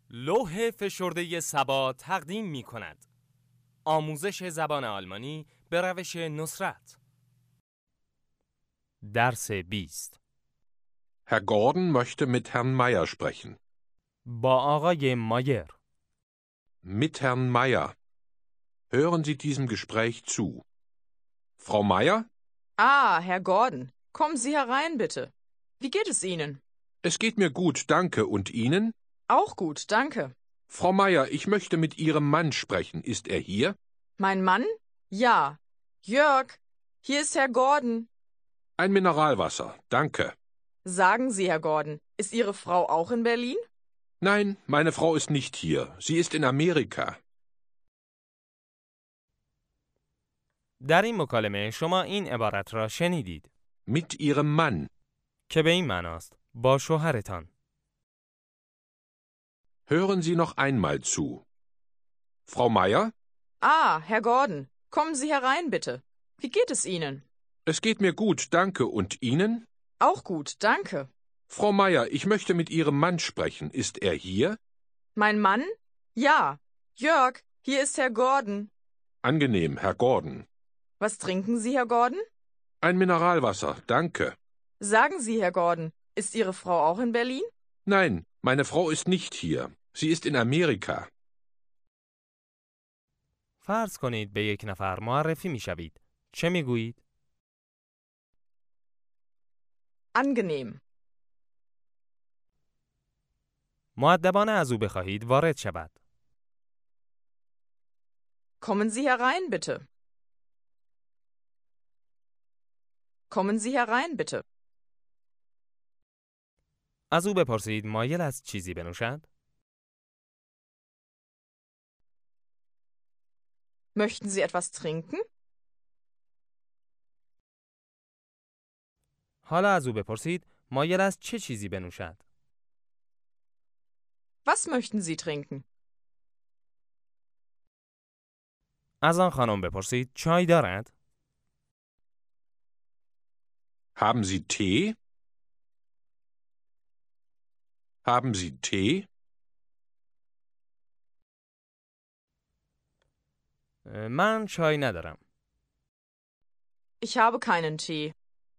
لوح فشرده سبا تقدیم می کند. آموزش زبان آلمانی به روش نصرت. درس 20. Herr Gordon möchte mit Herrn Meyer sprechen. با آقای مایر. Mit Herrn Meyer. Hören Sie diesem Gespräch zu. Frau Meyer? Ah, Herr Gordon, kommen Sie herein, bitte. Wie geht es Ihnen? Es geht mir gut, danke. Und Ihnen? Auch gut, danke. Frau Meyer, ich möchte mit Ihrem Mann sprechen. Ist er hier? Mein Mann? Ja. Jörg, hier ist Herr Gordon. Ein Mineralwasser, danke. Sagen Sie, Herr Gordon, ist Ihre Frau auch in Berlin? Nein, meine Frau ist nicht hier. Sie ist in Amerika. در این مکالمه شما این عبارت را شنیدید Mit Ihrem Mann. که به این معناست با شوهرتان. Hören Sie noch einmal zu. Frau Meyer? Ah, Herr Gordon, kommen Sie herein, bitte. Wie geht es Ihnen? Es geht mir gut, danke. Und Ihnen? Auch gut, danke. Frau Meyer, ich möchte mit Ihrem Mann sprechen. Ist er hier? Mein Mann? Ja. Jörg, hier ist Herr Gordon. Angenehm, Herr Gordon. Was trinken Sie, Herr Gordon? Ein Mineralwasser, danke. Sagen Sie, Herr Gordon, ist Ihre Frau auch in Berlin? Nein, meine Frau ist nicht hier. Sie ist in Amerika. فرض کنید به یک نفر معرفی می شوید. چه می گویید؟ Angenehm. مؤدبانه از او بخواهید وارد شود. Kommen Sie herein, bitte. Kommen Sie herein, bitte. از او بپرسید مایل است چیزی بنوشد؟ Möchten Sie etwas trinken? حالا از او بپرسید مایل است چه چیزی بنوشد؟ Was möchten Sie trinken? از آن خانم بپرسید چای دارد؟ Haben Sie Tee? Haben Sie Tee? من چای ندارم. Ich habe keinen Tee.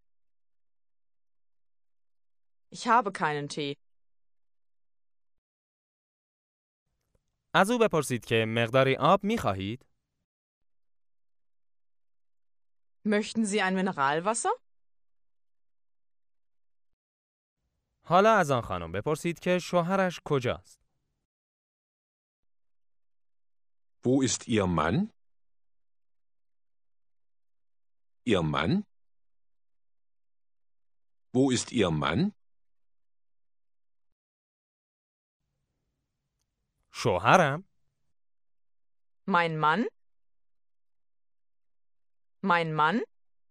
Ich habe keinen Tee. از او بپرسید که مقداری آب می خواهید؟ Möchten Sie ein Mineralwasser? حالا از آن خانم بپرسید که شوهرش کجاست؟ Wo ist Ihr Mann? Ihr Mann? Wo ist Ihr Mann? شوهرم؟ Mein Mann? Mein Mann?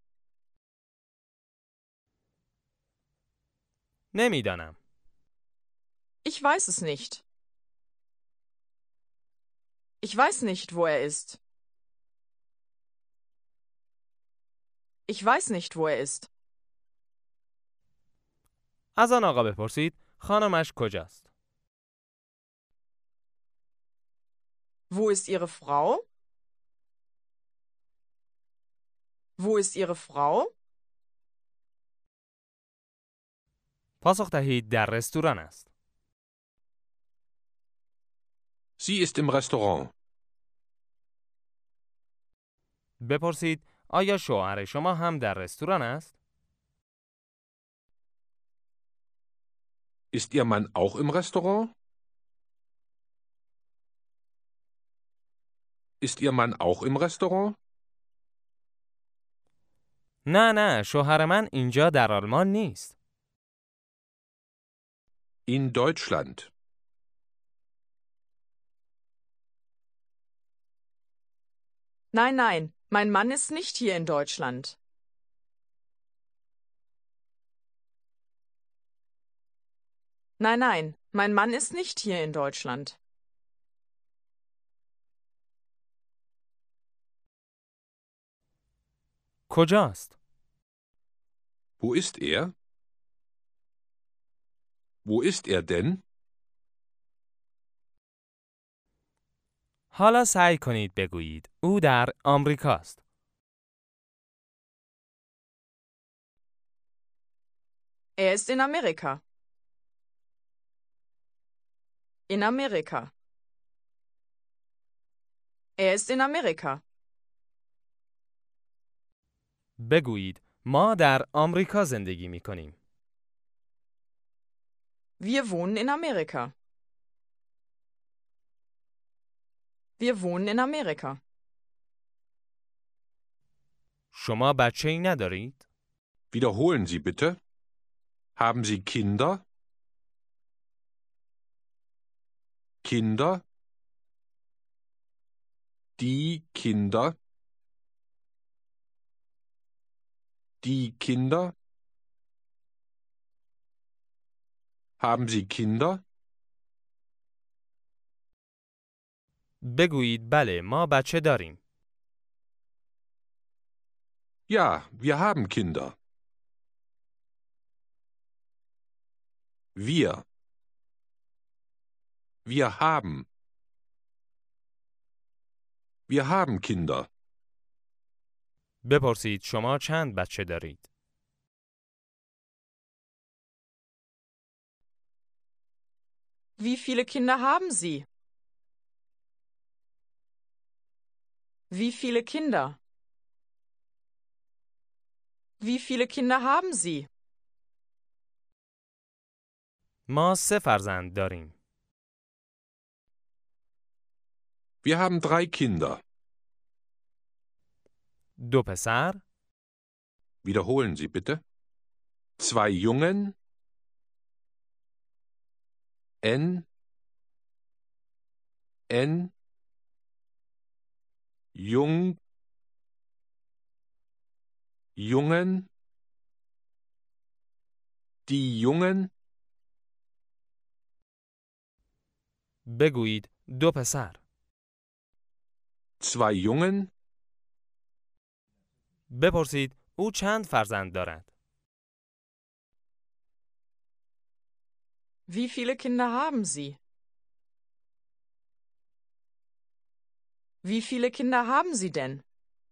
نمیدانم. Ich weiß es nicht. Ich weiß nicht, wo er ist. Ich weiß nicht, wo er ist. از آن آقا بپرسید خانمش کجاست؟ Wo ist Ihre Frau? Wo ist Ihre Frau? پاسخ دهید در رستوران است. Sie ist im Restaurant. بپرسید آیا شوهر شما هم در رستوران است؟ Ist Ihr Mann auch im Restaurant? Ist Ihr Mann auch im Restaurant? نه شوهر من اینجا در آلمان نیست. In Deutschland. Nein, mein Mann ist nicht hier in Deutschland. Nein, mein Mann ist nicht hier in Deutschland. کجاست؟ Wo ist er? Wo ist er denn? حالا سعی کنید بگویید او در آمریکاست. ist in Amerika. In Amerika. ist in Amerika. بگویید ما در آمریکا زندگی می کنیم. Wir wohnen in Amerika. Wir wohnen in Amerika. شما بچه‌ای ندارید؟ Wiederholen Sie bitte. Haben Sie Kinder? Kinder? Die Kinder? Die Kinder? Haben Sie Kinder? بگویید بله ما بچه داریم. Ja, wir haben Kinder. Wir. Wir haben. Wir haben Kinder. بپرسید شما چند بچه دارید؟ Wie viele Kinder haben Sie? Wie viele Kinder? Wie viele Kinder haben Sie? ما 3 فرزند داریم. Wir haben 3 Kinder. 2 پسر، Wiederholen Sie bitte. 2 Jungen. N. Jungen. Die Jungen. بگویید 2 پسر. 2 Jungen. بپرسید او چند فرزند دارد؟ Wie viele Kinder haben Sie? Wie viele Kinder haben Sie denn?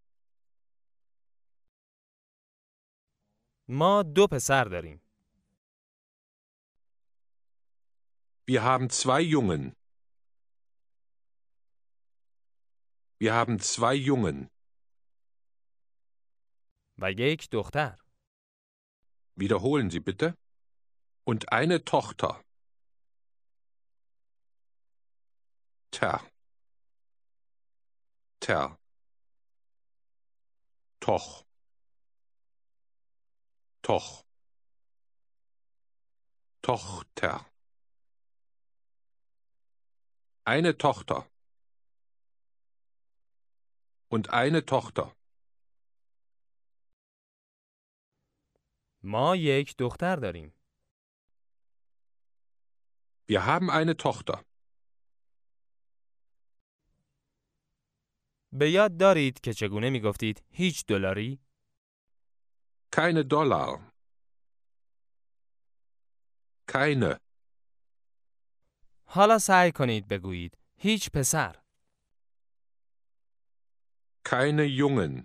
ما 2 پسر داریم. Wir haben 2 Jungen. Wir haben 2 Jungen. و 1 دختر. Wiederholen Sie bitte. Und eine Tochter. Toch. Tochter. Eine Tochter. Und eine Tochter. ما 1 دختر داریم. Wir haben eine Tochter. به یاد دارید که چگونه می گفتید هیچ دلاری؟ Keine Dollar. Keine. حالا سعی کنید بگویید هیچ پسر. Keine Jungen.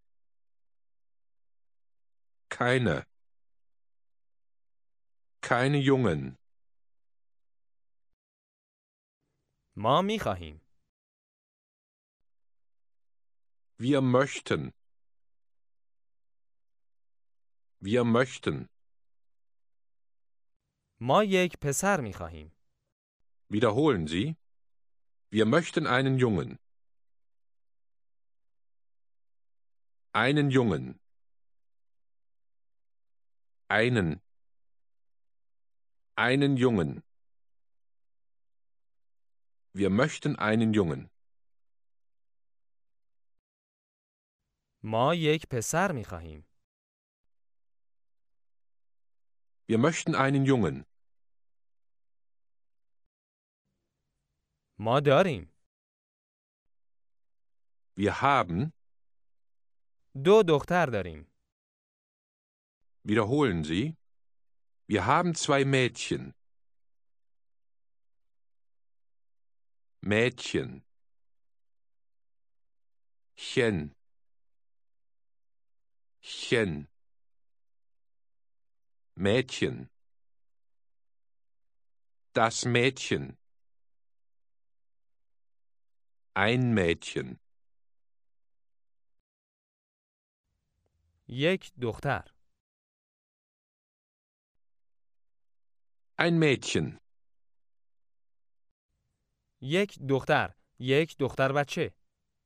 Keine. Keine Jungen. ما می خواهیم. Wir möchten. Wir möchten. ما 1 پسر می خواهیم. Wiederholen Sie. Wir möchten einen Jungen. Einen Jungen. Einen Jungen. Wir möchten einen Jungen. ما 1 پسر می خواهیم. Wir möchten einen Jungen. ما داریم. Wir haben. 2 دختر داریم. Wiederholen Sie. Wir haben 2 Mädchen. Mädchen. Chen. Chen. Mädchen. Das Mädchen. Ein Mädchen. یک دختر. Ein Mädchen. یک دختر. یک دختر بچه.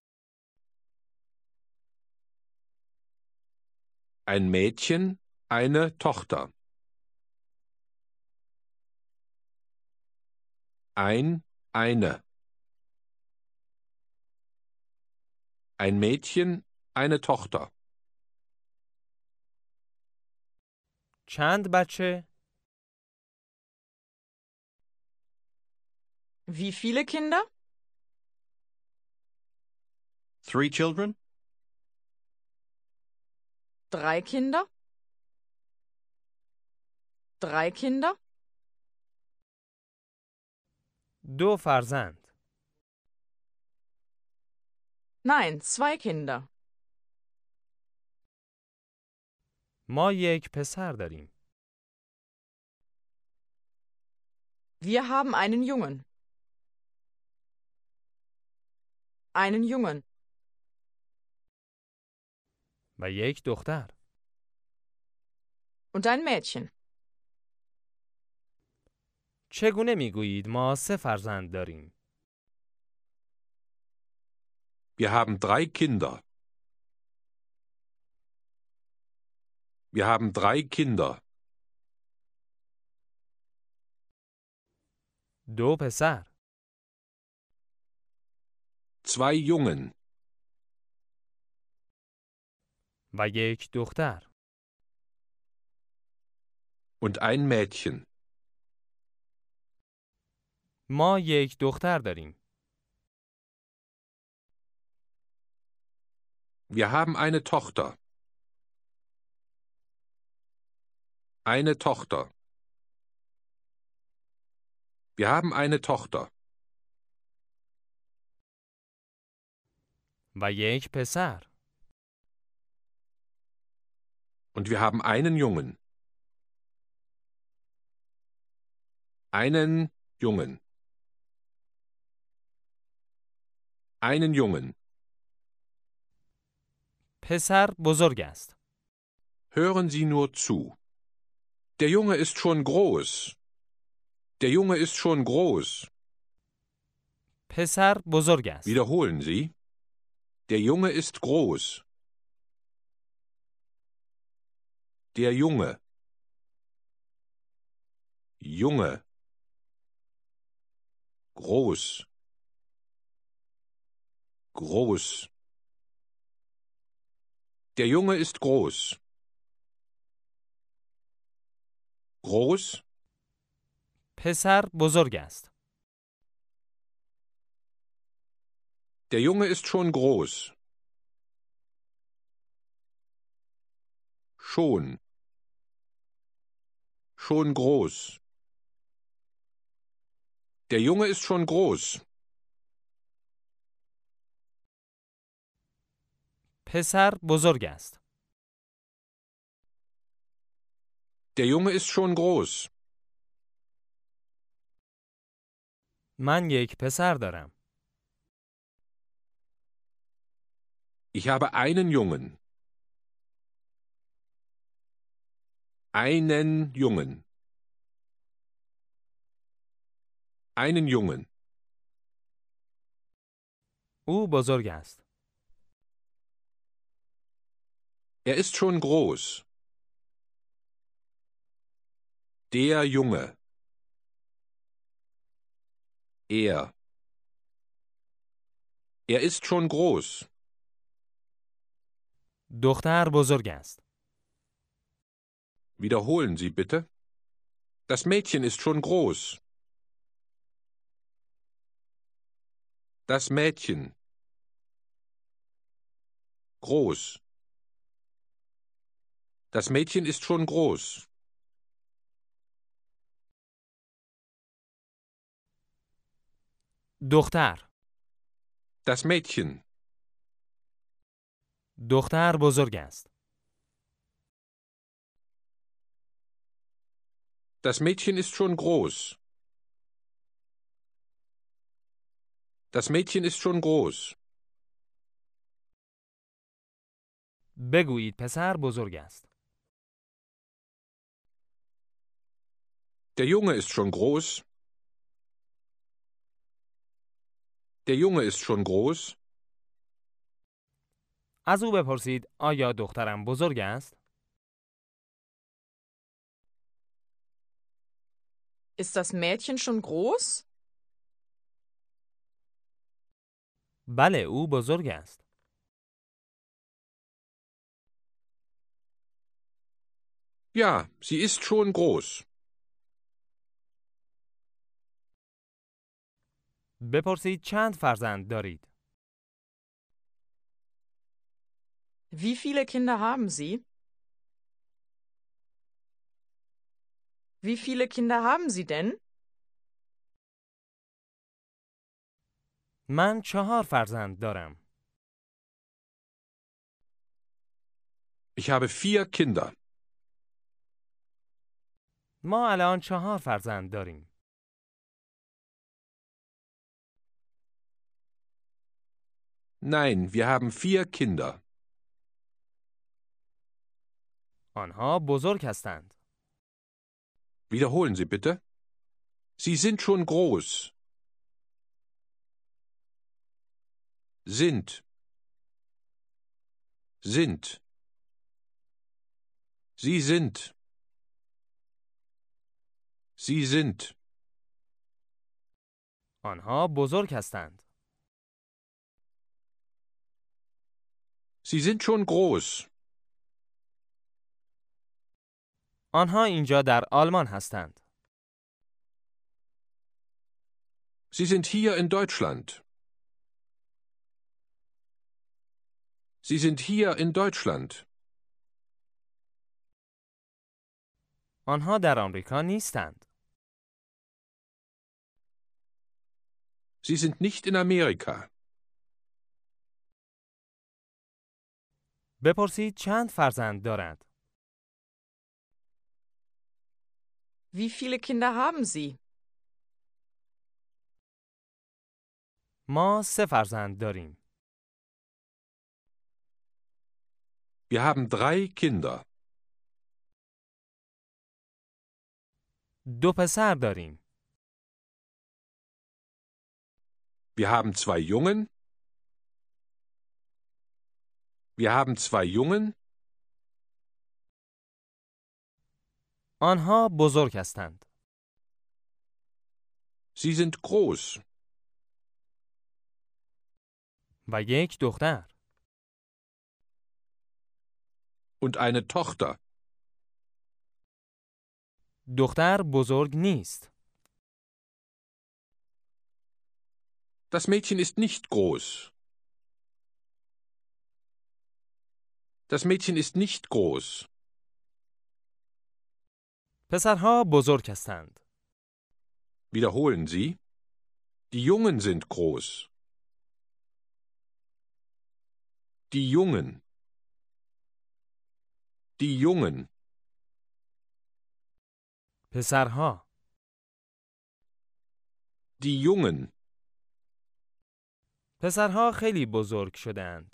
Ein Mädchen, eine Tochter. Eine. Ein Mädchen, eine Tochter. چند بچه؟ Wie viele Kinder? 3 children? 3 Kinder? 3 Kinder? 2 فرزند. Nein, 2 Kinder. ما یک پسر داریم. Wir haben einen Jungen. Einen Jungen. و یک دختر. Und ein Mädchen. چگونه میگویید ما 3 فرزند داریم؟ Wir haben 3 Kinder. Wir haben 3 Kinder. 2 پسر. 2 Jungen. و یک دختر. Und ein Mädchen. ما یک دختر داریم. Wir haben eine Tochter. Eine Tochter. Wir haben eine Tochter. و یک پسر. Und wir haben einen Jungen. Einen Jungen. Einen Jungen. پسر بزرگ است. Hören Sie nur zu. Der Junge ist schon groß. Der Junge ist schon groß. پسر بزرگ است. Wiederholen Sie. Der Junge ist groß. Der Junge. Junge. Groß. Groß. Der Junge ist groß. Groß. پسر بزرگ است. Der Junge ist schon groß. Schon. Schon groß. Der Junge ist schon groß. پسر بزرگ است. Der Junge ist schon groß. من یک پسر دارم. Ich habe einen Jungen. Einen Jungen. Einen Jungen. او بزرگ است. Er ist schon groß. Der Junge. Er. Er ist schon groß. دختر بزرگ است. Wiederholen Sie bitte. Das Mädchen ist schon groß. Das Mädchen. Groß. Das Mädchen ist schon groß. دختر. Das Mädchen. دختر بزرگ است. Das Mädchen ist schon groß. Das Mädchen ist schon groß. بگویید پسر بزرگ است. Der Junge ist schon groß. Der Junge ist schon groß. از او بپرسید آیا دخترم بزرگ است؟ Ist das Mädchen schon groß? بله او بزرگ است. Ja, sie ist schon groß. بپرسید چند فرزند دارید؟ Wie viele Kinder haben Sie? Wie viele Kinder haben Sie denn? من 4 فرزند دارم. Ich habe 4 Kinder. ما الان 4 فرزند داریم. Nein, wir haben 4 Kinder. آنها بزرگ هستند. Wiederholen Sie bitte. Sie sind schon groß. Sind. Sind. Sie sind. Sie sind. آنها بزرگ هستند. Sie sind schon groß. آنها اینجا در آلمان هستند. Sie sind hier in Deutschland. Sie sind hier in Deutschland. آنها در آمریکا نیستند. Sie sind nicht in Amerika. بپرسید چند فرزند دارد؟ Wie viele Kinder haben Sie? ما 3 فرزند داریم. Wir haben 3 Kinder. 2 پسر داریم. Wir haben 2 Jungen. Wir haben 2 Jungen. آنها بزرگ هستند. Sie sind groß. و 1 دختر. Und eine Tochter. دختر بزرگ نیست. Das Mädchen ist nicht groß. Das Mädchen ist nicht groß. پسرها بزرگ هستند. Wiederholen Sie. Die Jungen sind groß. Die Jungen. Die Jungen. پسرها. Die Jungen. پسرها خیلی بزرگ شدند.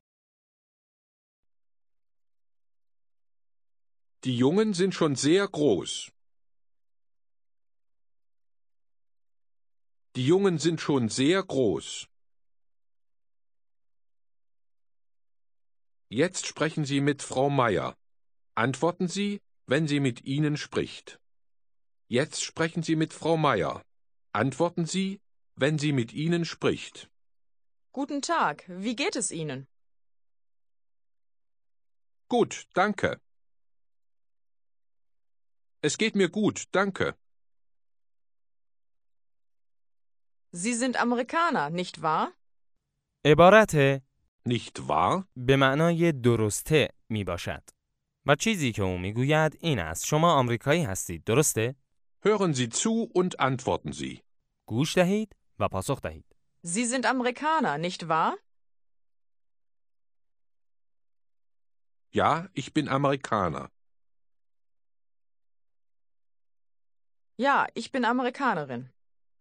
Die Jungen sind schon sehr groß. Die Jungen sind schon sehr groß. Jetzt sprechen Sie mit Frau Meier. Antworten Sie, wenn sie mit Ihnen spricht. Jetzt sprechen Sie mit Frau Meier. Antworten Sie, wenn sie mit Ihnen spricht. Guten Tag, wie geht es Ihnen? Gut, danke. Es geht mir gut, danke. Sie sind Amerikaner, nicht wahr? عبارت Nicht wahr? به معنای درسته می باشد. و چیزی که او می گوید این است. شما آمریکایی هستید، درسته؟ Hören Sie zu und antworten Sie. گوش دهید و پاسخ دهید. Sie sind Amerikaner, nicht wahr? Ja, ich bin Amerikaner. Ja, ich bin Amerikanerin.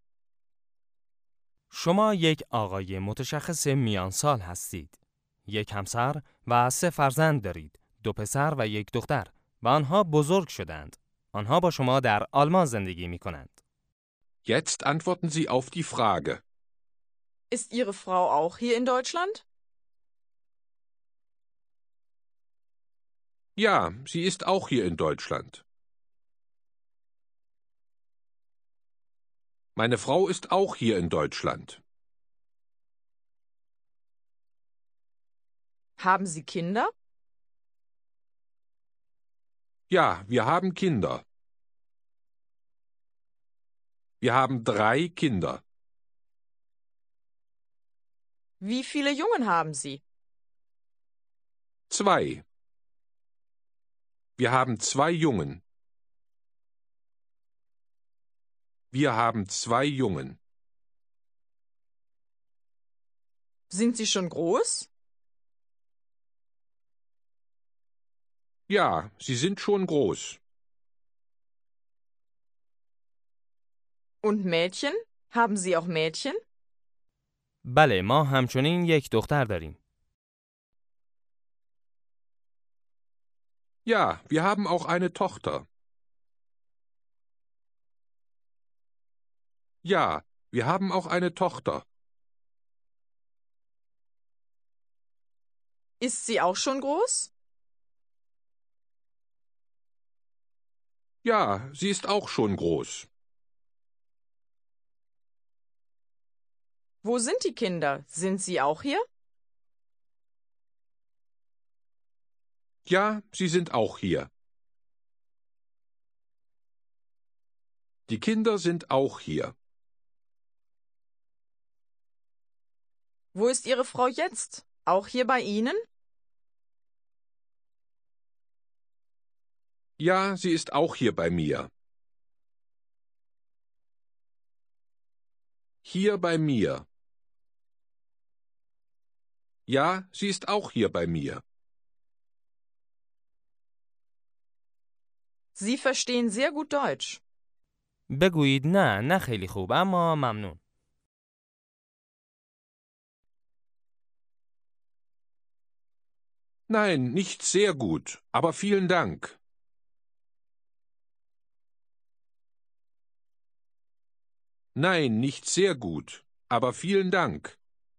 شما یک آقای متشخص میان سال هستید. یک همسر و 3 فرزند دارید. 2 پسر و 1 دختر. و آنها بزرگ شدند. آنها با شما در آلمان زندگی می کنند. Jetzt antworten Sie auf die Frage. Ist Ihre Frau auch hier in Deutschland? Ja, sie ist auch hier in Deutschland. Meine Frau ist auch hier in Deutschland. Haben Sie Kinder? Ja, wir haben Kinder. Wir haben 3 Kinder. Wie viele Jungen haben Sie? 2. Wir haben 2 Jungen. Wir haben 2 Jungen. Sind sie schon groß? Ja, sie sind schon groß. Und Mädchen? Haben Sie auch Mädchen? بله، ما همچنین یک دختر داریم. Ja, wir haben auch eine Tochter. Ja, wir haben auch eine Tochter. Ist sie auch schon groß? Ja, sie ist auch schon groß. Wo sind die Kinder? Sind sie auch hier? Ja, sie sind auch hier. Die Kinder sind auch hier. Wo ist Ihre Frau jetzt? Auch hier bei Ihnen? Ja, sie ist auch hier bei mir. Hier bei mir. Ja, sie ist auch hier bei mir. Sie verstehen sehr gut Deutsch. بگویید نه خیلی خوب، اما ممنون. Nein, nicht sehr gut, aber vielen Dank. Nein, nicht sehr gut, aber vielen Dank.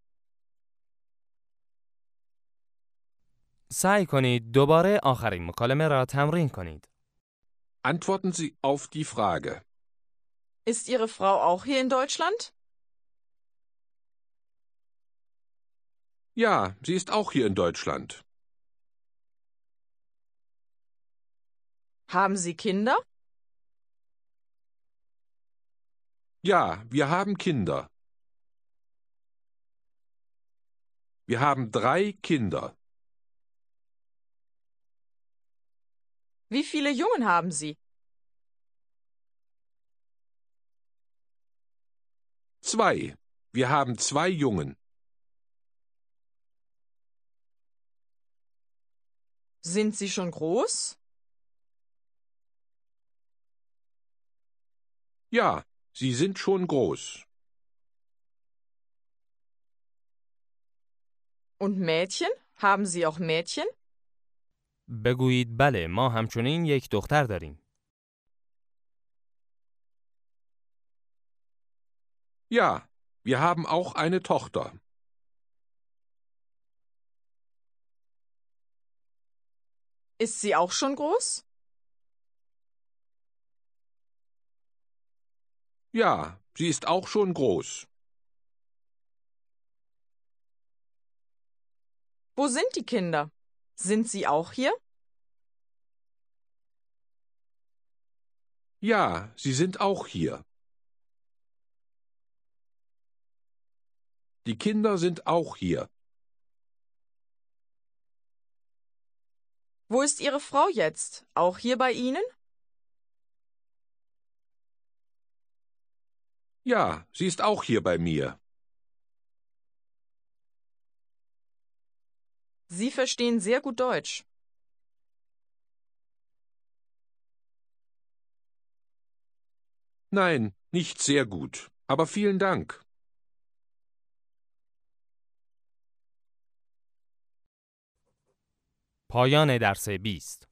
سعی کنید دوباره آخرین مکالمه را تمرین کنید. Antworten Sie auf die Frage. Ist Ihre Frau auch hier in Deutschland? Ja, sie ist auch hier in Deutschland. Haben Sie Kinder? Ja, wir haben Kinder. Wir haben 3 Kinder. Wie viele Jungen haben Sie? 2. Wir haben 2 Jungen. Sind sie schon groß? Ja, sie sind schon groß. Und Mädchen? Haben Sie auch Mädchen? بگویید بله، ما همچنین یک دختر داریم. Ja, wir haben auch eine Tochter. Ist sie auch schon groß? Ja, sie ist auch schon groß. Wo sind die Kinder? Sind sie auch hier? Ja, sie sind auch hier. Die Kinder sind auch hier. Wo ist Ihre Frau jetzt? Auch hier bei Ihnen? Ja, sie ist auch hier bei mir. Sie verstehen sehr gut Deutsch. Nein, nicht sehr gut, aber vielen Dank. پایان درس 20